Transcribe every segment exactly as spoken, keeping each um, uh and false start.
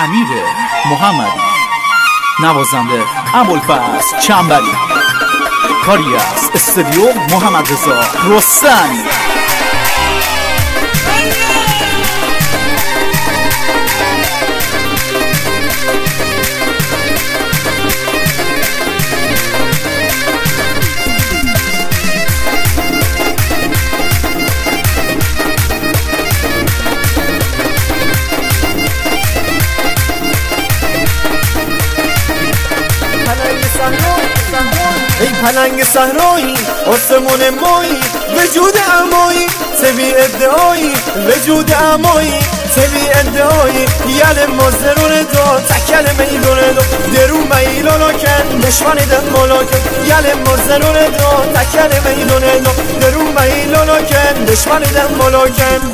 امیر محمدی، نوازنده ابوالفضل چنبری، کاری از استودیو محمد رضا رستمی. ای پلنگ صحرایی آسمون مایی وجود امایی سوی ادعایی وجود امایی سوی ادعایی یل مزدرون دو تکل میلون دو درو میلون کن دشمن دن ملاکن یل مزدرون دو تکل میلون دو درو میلون کن دشمن دن ملاکن.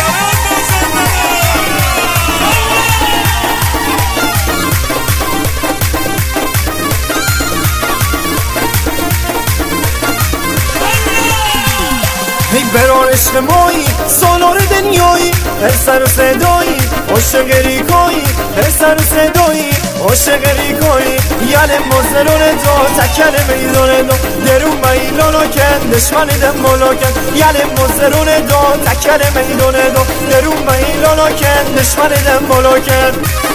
ای برار عشق مایی سالار دنیایی هر سر و صدایی عاشق ریکایی هر سر و صدایی عاشق ریکایی یل مزدرون دو تکل میدون دو درو میلانو کن دشمن دن ملاکن یل مزدرون دو تکل میدون دو درو میلانو کن دشمن دن ملاکن.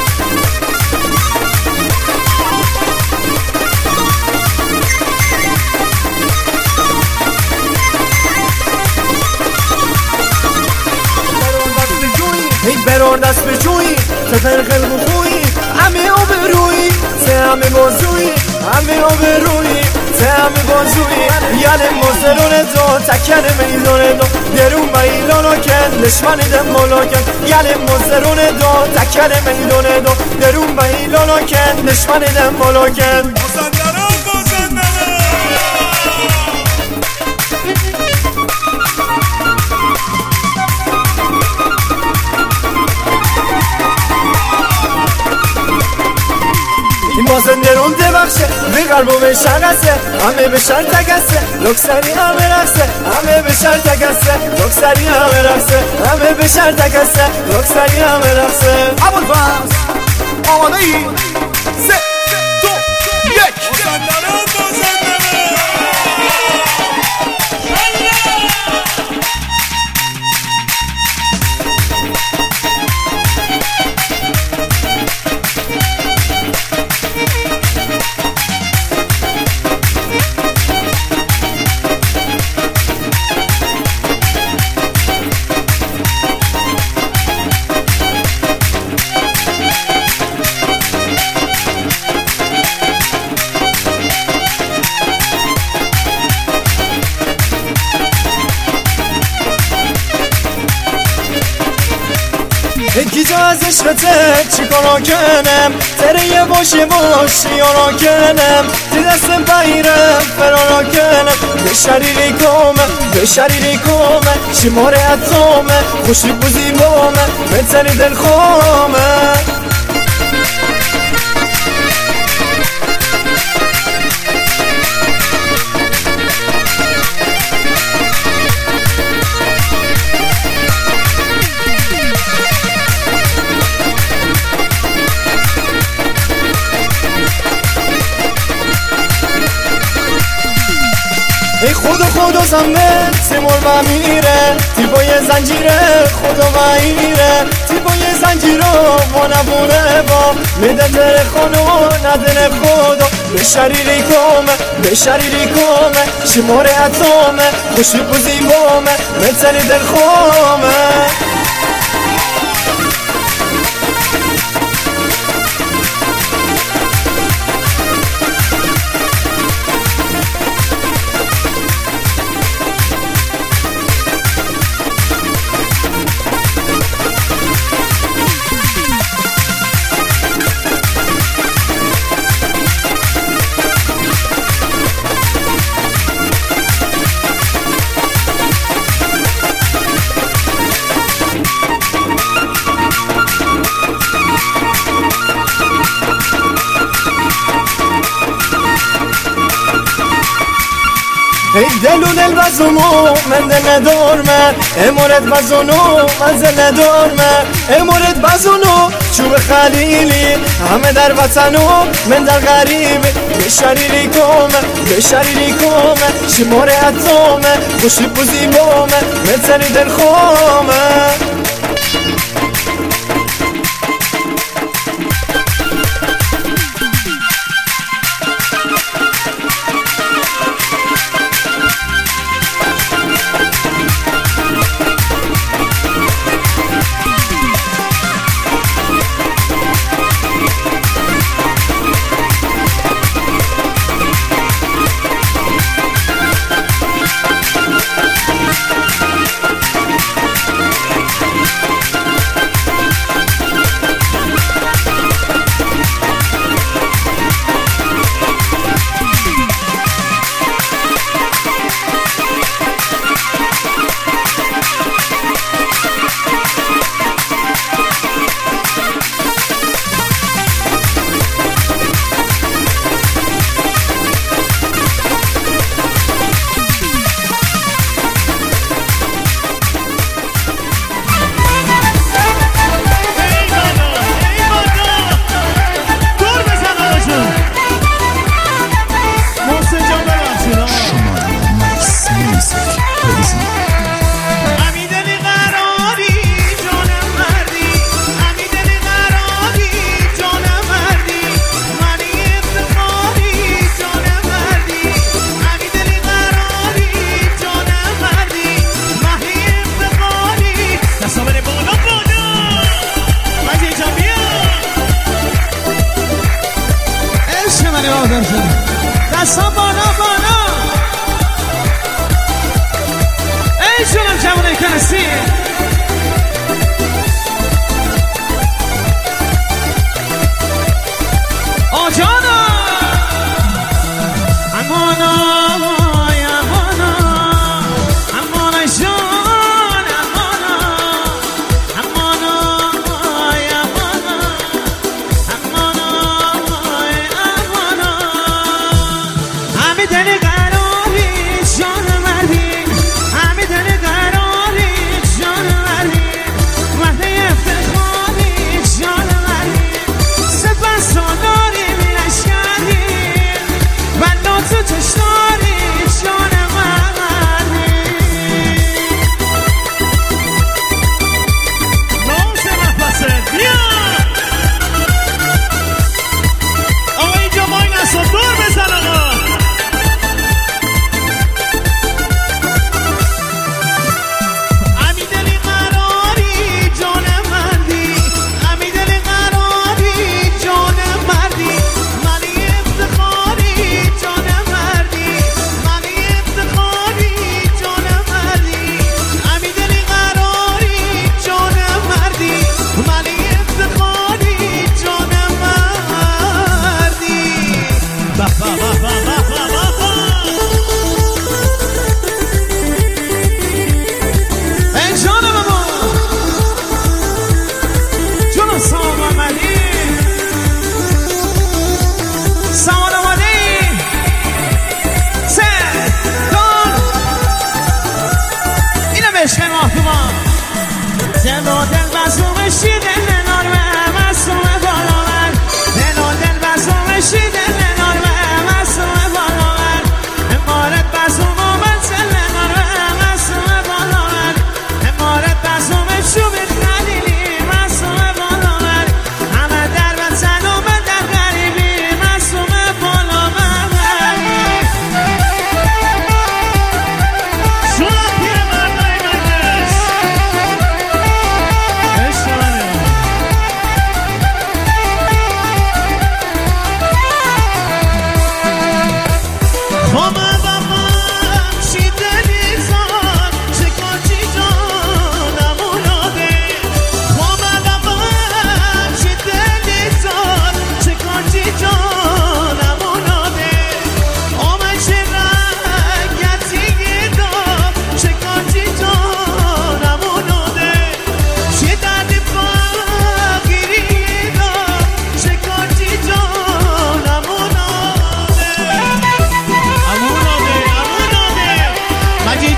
ای برار دست به جویی تفر خلق خویی همه آبرویی سه همه بازویی همه آبرویی سه همه بازویی یل مزدرون دو تکل میدون دو درو میلانو کن دشمن دن ملاکن یل مزدرون دو تکل میدون دو درو میلانو کن دشمن دن ملاکن. این مازندران دبخشه به قلب و به شغسه همه به شر تگسه لکسری همه رقصه همه به شر تگسه لکسری همه رقصه همه به شر تگسه لکسری همه رقصه. ابوالفضل آماده ای؟ سه دو یک. یکی جا از عشقته چی کارا کنم تره یه باشه باشی یارا کنم تی دستم بایرم فرارا کنم به شریری کامه به شریری کامه شماره اتامه خوشی بوزی بامه بتری دل خامه. ای خدا خدا زمه سیمور و میره تیبای زنجیره خدا و ایره تیبای زنجیره و نبونه با میده در خانو ندن خدا به شریری کامه به شریری کامه شماره اتامه خوشی بوزی بامه میتنی در خامه. دلو دل بزنو من دل ندارم امورت بزنو من دل ندارم امورت بزنو چوب خلیلی همه در وطنو من در غریب به شریری کامه به شریری کامه شماره اتامه خوشی بوزی بامه من تری دل خامه دستا بالا بالا ای جونم جوانه کنسی آجانا امانا امانا امانا جان امانا امانا امانا امانا امانا همه دل قراری جان مردی همه دل قراری جان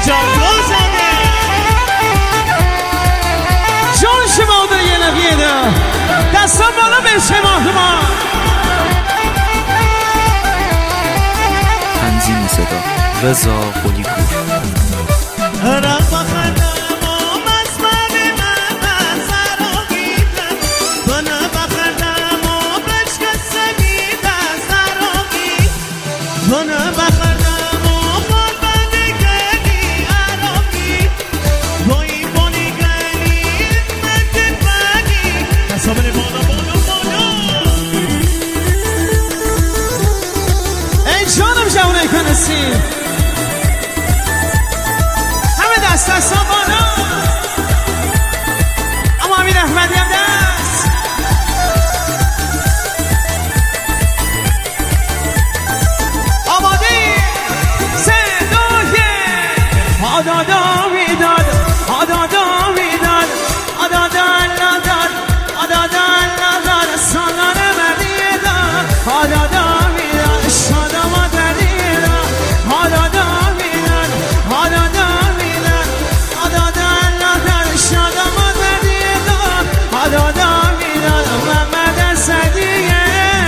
جان زده جان شما در یه نبیده دستا بالا به شما ما تنظیم صدا رضا قلی‌پور همه دست دست ها بالا اما امیر احمدی هم دست آماده سه دو یک آدادا میداد آدادا میداد آدادا اللہ داد آدادا اللہ داد سالان مردیه داد آدادا میداد شادم آدریه داد آدادا میداد آدادا میداد آدادا اللہ داد شادم آدریه داد آدادا میداد محمد صدیقه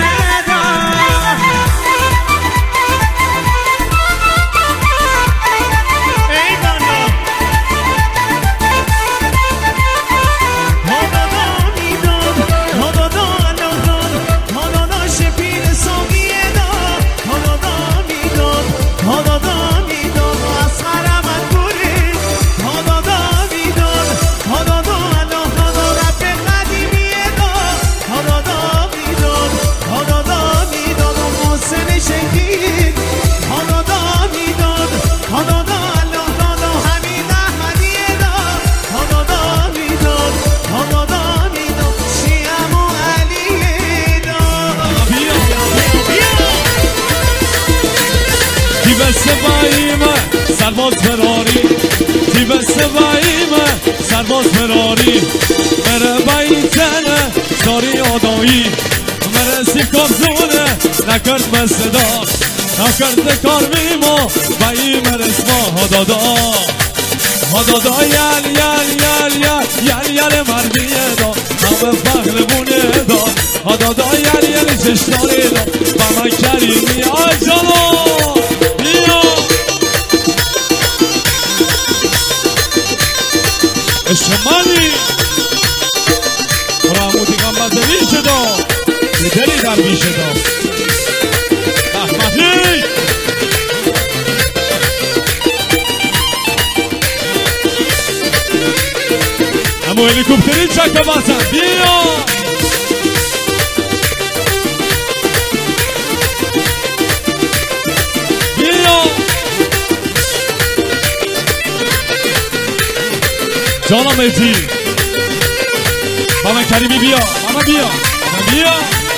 سرباز فراری تیب سواییمه سرباز فراری مره بیتنه داری آدایی مره سی کابزونه نکرد به صدا نکرد کار میما بایی مرس ما هدادا هدادا یل یل یل یل یل یل مردیه دا همه فخر بونه دا هدادا یل یل چشتاری دا با من کریمی آجالا شمالی رامودی کم بزنی شدا دلی در بی شدا احمدی امو هلیکوپتری چکه بازن بیا بیا جانا مهدی بابا کریمی بیا بابا بیا بابا بیا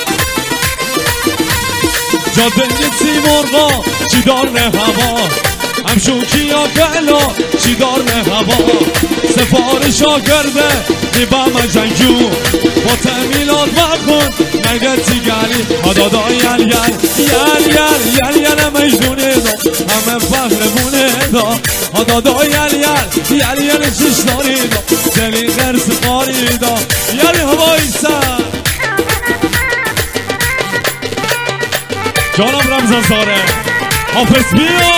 جاده سی مرغا چی دار نه هوا همشون کیا گلا چی دار نه هوا سفارش ها کرده دیبا من جنگجو با تأمینات مکن نگتی گلی هدادا یل یل یل یل یل یل مجنونه دا همه فخر بونه دا هدادا یل یل یل یل چشتاری دا دلی غرس قاری دا یلی هوایی سر جانم رمزان زاره حافظ بیا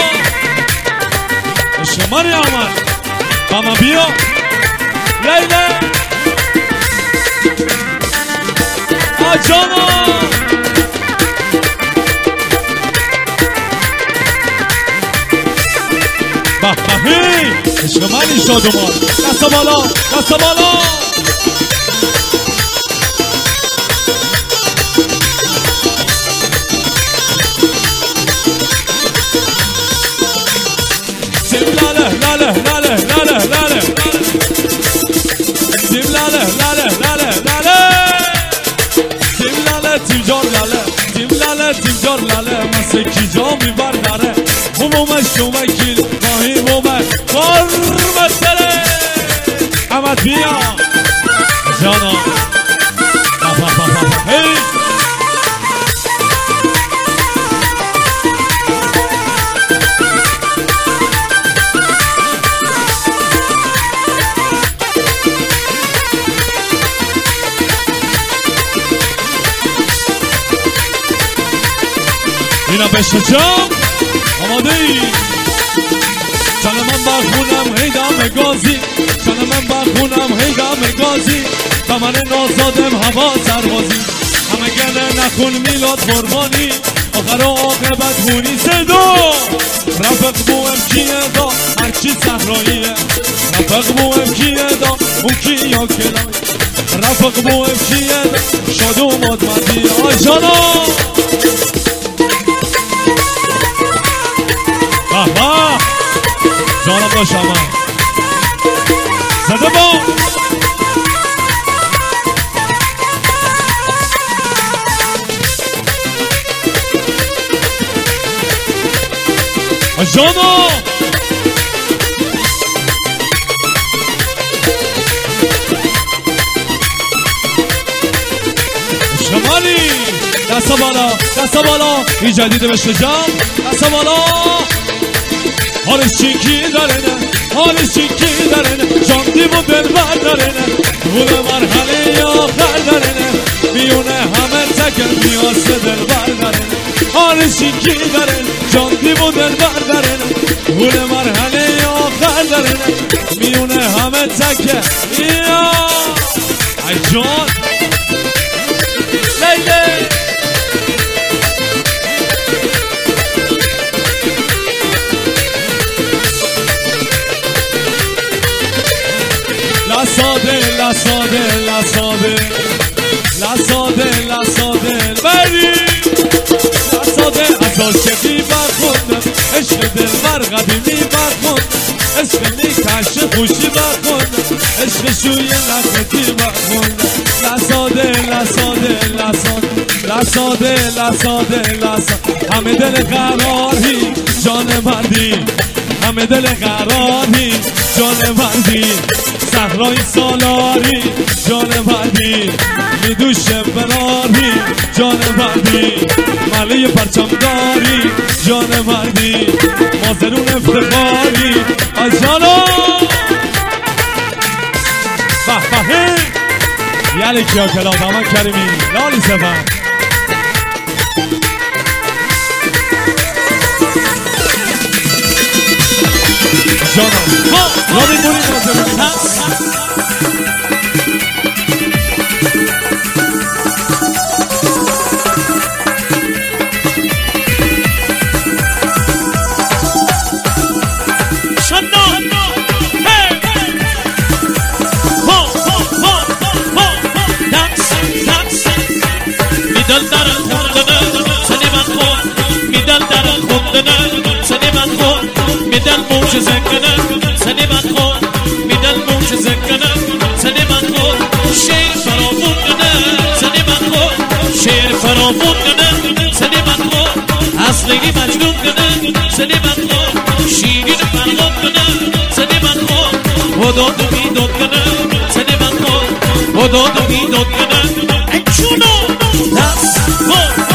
شماری آمد ماما بیا لیله آجانا بحبهی عشق منی شادمان دست بالا دست بالا سیم لاله لاله لاله لاله لاله سیم لاله لاله لاله لاله سیم لاله تیم جار لاله تیم لاله تیم جار لاله مسکی جا میبر داره همومش شومکیل ماهی مومه کار مسئله احمد بیا جانا هی جناب شجاع آماده ای؟ جان من بخونم هیدم گازی، جان من بخونم هیدم گازی، دمن نازادم هوا سربازی، همه گله نخون میلاد قربانی، آخر و عاقبت هونی صدا. رفق بوهم کیه دا هرچی صحراییه، رفق بوهم کیه دا اون کی یا کلای، رفق بوهم کیه دا شاد و مادمدی. آی جانا بابا جانا باشم من زده با جانا شمالی دست بالا دست بالا این جدیده به شجاع دست بالا. حالش چینکی داره نه حالش چینکی داره نه جان دیو و دلبر داره نه بوده مرحله آخر داره نه میونه همه تکر میاسه دلبر داره نه حالش چینکی داره نه جان دیو و دلبر داره نه بوده مرحله آخر داره نه میونه همه تکر یا ای جان لیلی La sade, la sade, la sade, la sade, la sade, beri. La sade, azashki bakun, eşk dilbar qadimi bakun, eşk nikaş خوشی bakun, eşk şuye nakti bakun. La sade, la sade, la sade, la sade, la sade, la sade. همه دل قراری جان مردی، همه دل قراری جان مردی. صحرای سالاری جان مردی، میدوش براری جان مردی، ماله پرچمداری جان مردی، مازرون افتخاری آجانا به به یعنی کیا کلاب همان کریمی لالی سفر جانا رابی بوری مازرون میدل موج زکنه سنی من خود میدل موج زکنه سنی من خود شیر فرامون کنه سنی من خود شیر فرامون کنه سنی من خود اصلی مجنون کنه سنی من خود شیرین فرغم کنه سنی من خود وداد و بیداد کنه سنی من خود وداد و بیداد کنه ای چونو دست خود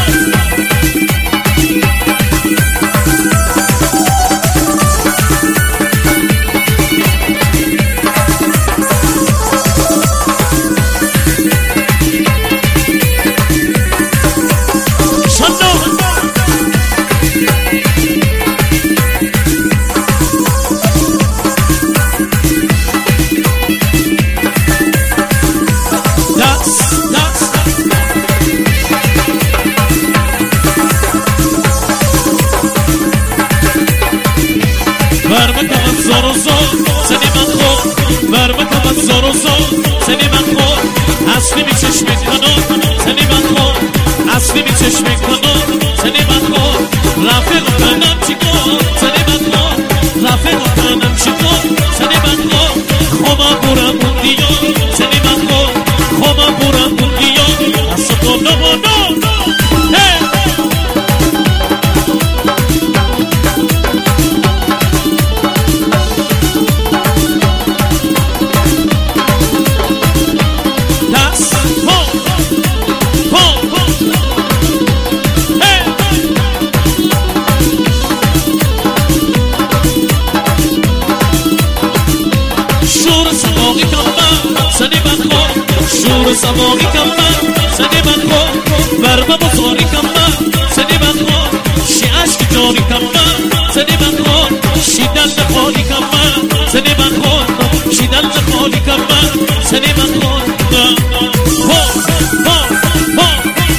سنی من خود اصلی می چشم کنم سنی من خود اصلی می چشم کنم سنی من خود رفیق کنم چی کن سنی من خود رفیق کنم چی کن سنی من خود خوما برم بودیا سنی من خود خوما برم بودیا اصلا تو نمو نو شور سماقی کم من سنی من خود برمه بزاری کم من سنی من خود خالی کم من سنی من خود شیدن خالی کم من سنی من خود با با با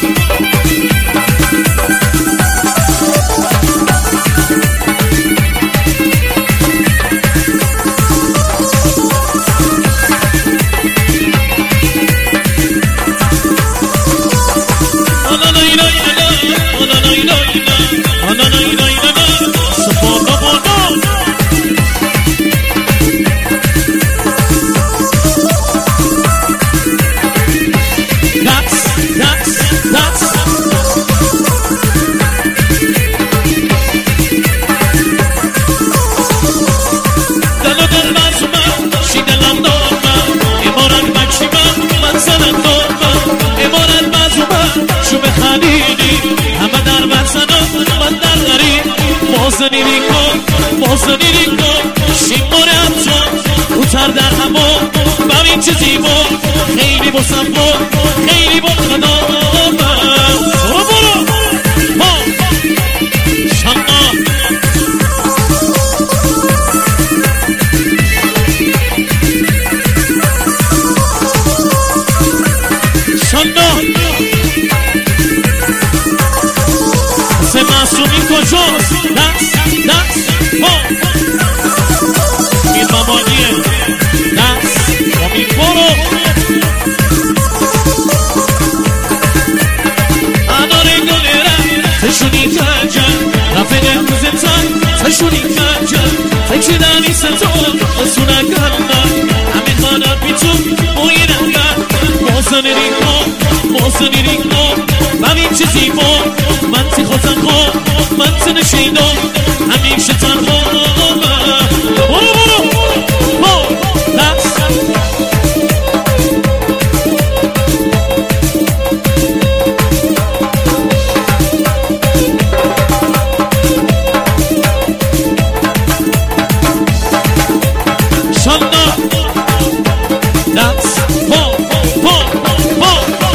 موزنی ریکو موزنی ریکو شیماره همچون اوتر در همو ببین چه زیبا خیلی با صفا خیلی با خدا برو برو ها شما شما سه معصومی کجاست دست دست ها این مامانیه دست امید برو اناره گلره تشونی تنجن رفت امروز تن تشونی تنجن تکی دنی ستون اسونه گرنن همین خانم بیتون مویننگن موزن ریکن موزن ریکن ببین چه زیبا من تی خودم خود من تی نشیدم همیشه تنها برو برو برو دست شانا دست با با با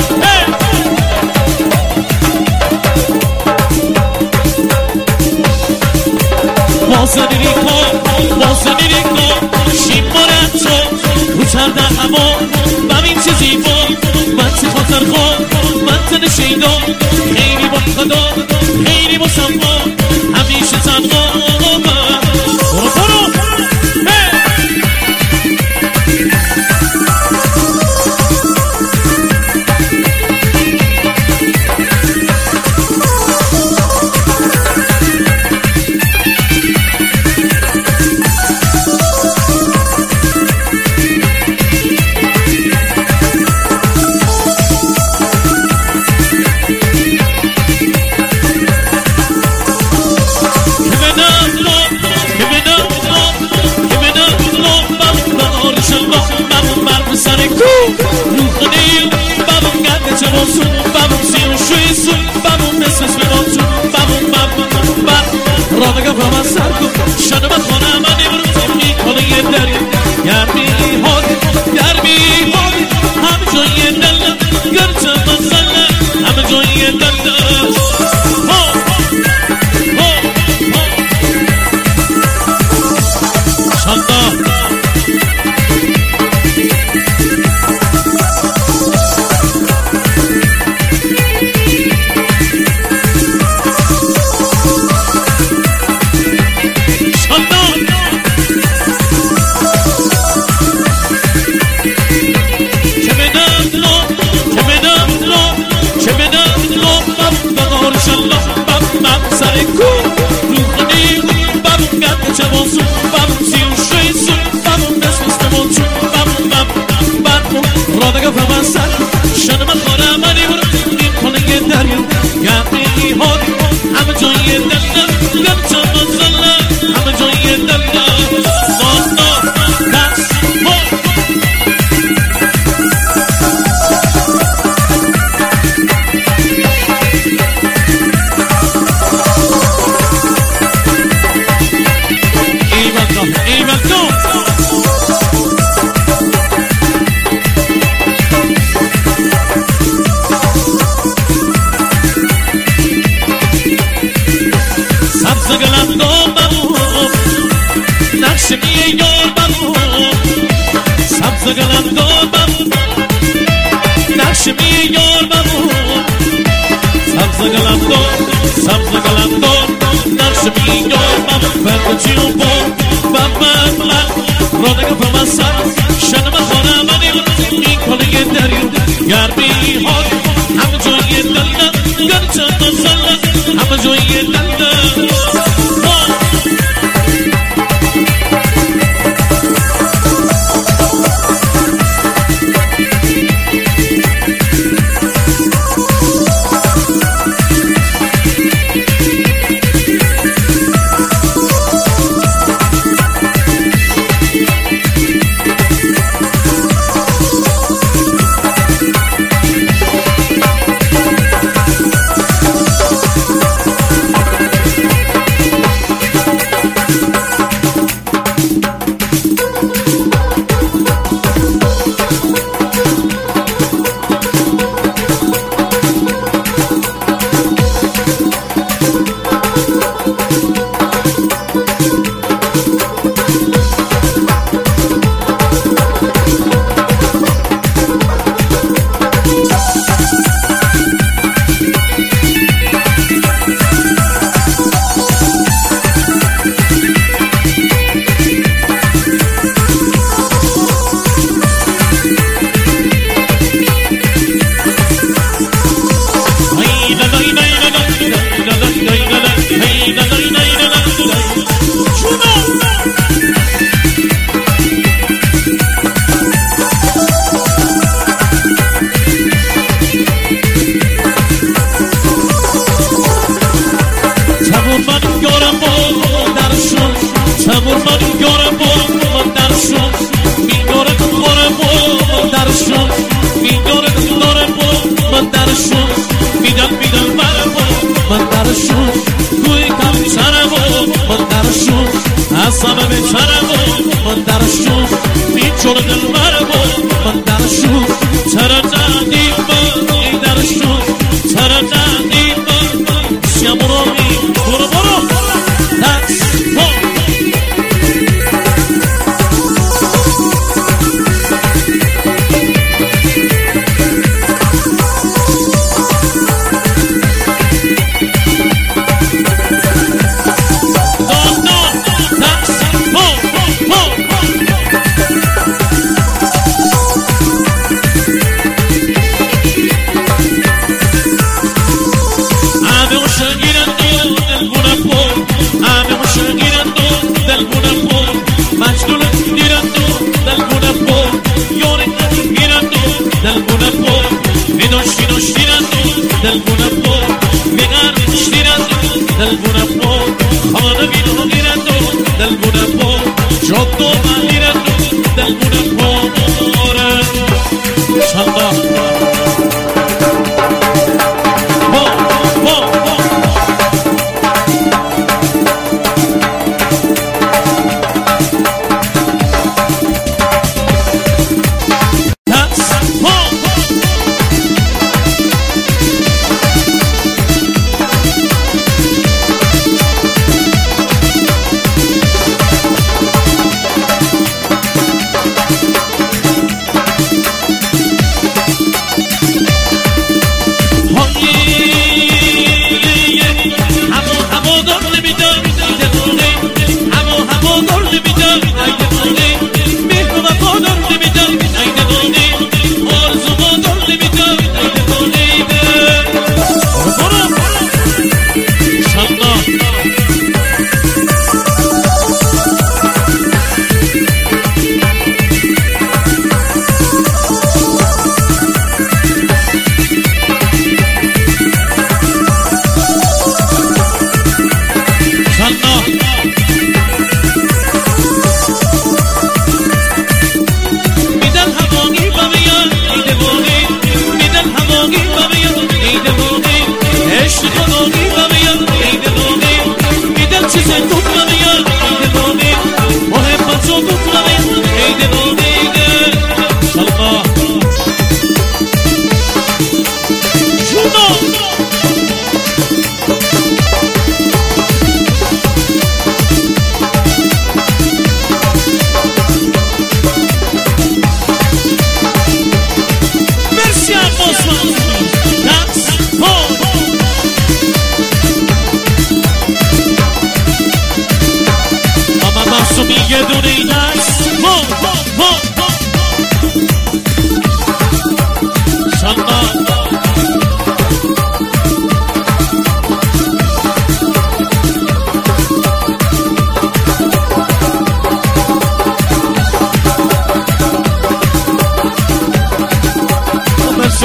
موزنی ریکن موزنی ریکن شیماره تو روتر در هوا ببین چه زیبا من تی خاطر خود من تی نشیدم خیلی با خدا خیلی با صفا همیشه تنها برو برو رادگاه با من سر کن شنو من خانه من امروز می کنه یه دری گرمی ها گرمی ها همه جای دلم گرچه من زلم همه جای دلم ها ها ها شانتا No! نقشمی یار بمو سبز گلندار بمو نقشمی یار بمو سبز گلندار سبز گلندار نقشمی یار بمو فرد چیو با بمن بلند رادگه فمسن شنم خانه منیم این کلیه دریم گرمی ها همه جایی دلدن گرچه نزلن همه جایی دلدن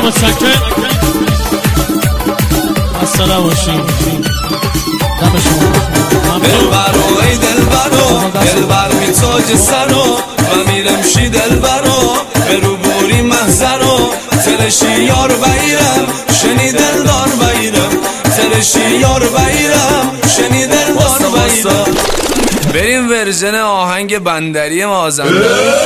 باشی متشکرم السلام باشی دم شما دلبرو ای دلبرو دلبر می تاج سرو و میرم شی دلبرو به رو بوری محضرو ترشی یار بایرم شنی دلدار بایرم ترشی یار بایرم شنی دلدار بایرم. بریم ورژن آهنگ بندری مازندران.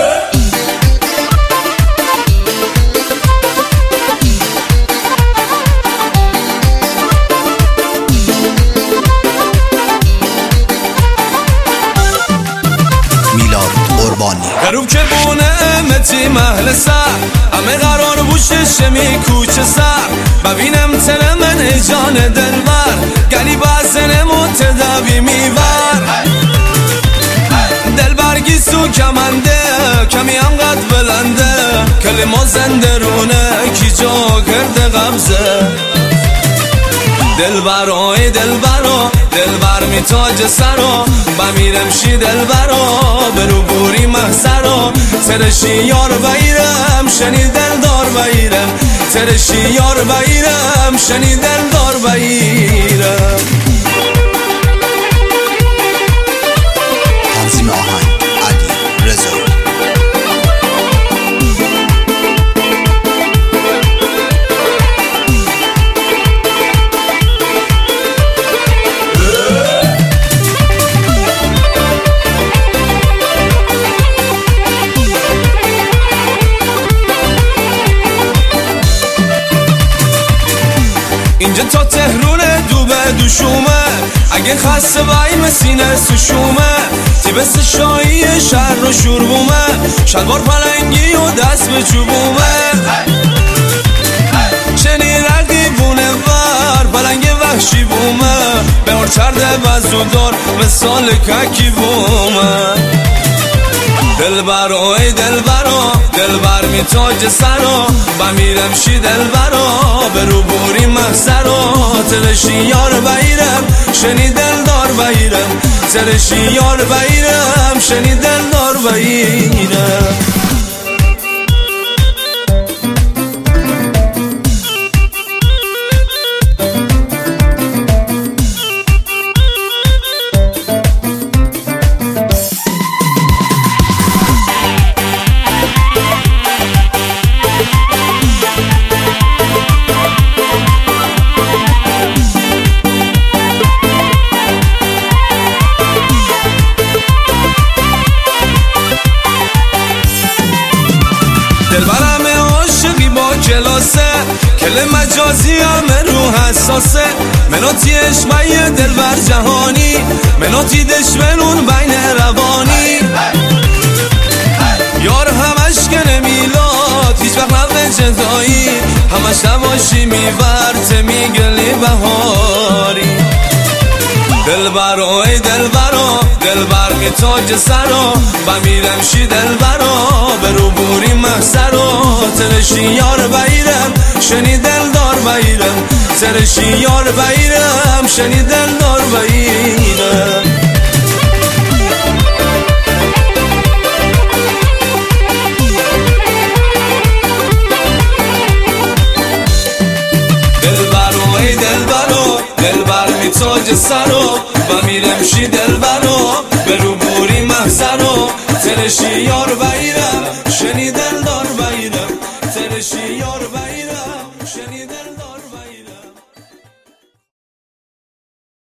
غروب که بونه متی محل سر همه قرار بوشه شمی کوچه سر ببینم تن من جان دلبر گلی بازن متداوی میبر دلبر گیسو کمنده کمی هم قد بلنده کلمه زندرونه کی جا کرده قبضه دلبر ای دلبرو دلبر می تاج سرو بمیرم شی دلبرو برو بوری محضرو ترشی یار بایرم شنی دلدار بایرم ترشی یار بایرم شنی دلدار بایرم. تنظیم آهنگ علی رضایی. اینجا تا تهرون دوبه دوشومه اگه خسته بایم سینه سوشومه تیبس شایی شهر رو شوربومه شلوار پلنگی و دست به چوبومه چنی رقی بونه بر پلنگ وحشی بومه به هر چرده بزودار مثال ککی بومه دلبر ای دلبرو دلبر می تاج سرو بمیرم شی دلبرو به رو بوری محضرو ترشی یار بایرم شنی دلدار بایرم ترشی یار بایرم شنی دلدار بایرم. دلبرم عاشقی با کلاسه کل مجازی همه رو حساسه مناتی اشمای دلبر جهانی مناتی دشمنون بین روانی یار همش کنه میلاد هیچ وقت نبه جدایی همش نباشی میورت میگلی بهاری دلبر ای دلبرو دلبر می تاج سرو بمیرم شی دلبرو به رو بوری محضرو ترشی یار بایرم شنی دلدار بایرم ترشی یار بایرم شنی دلدار بایرم. دلبرو ای دلبرو دلبر می تاج سرو بمیرم شی دلبرو به رو بوری محضرو ترشی یار بایرم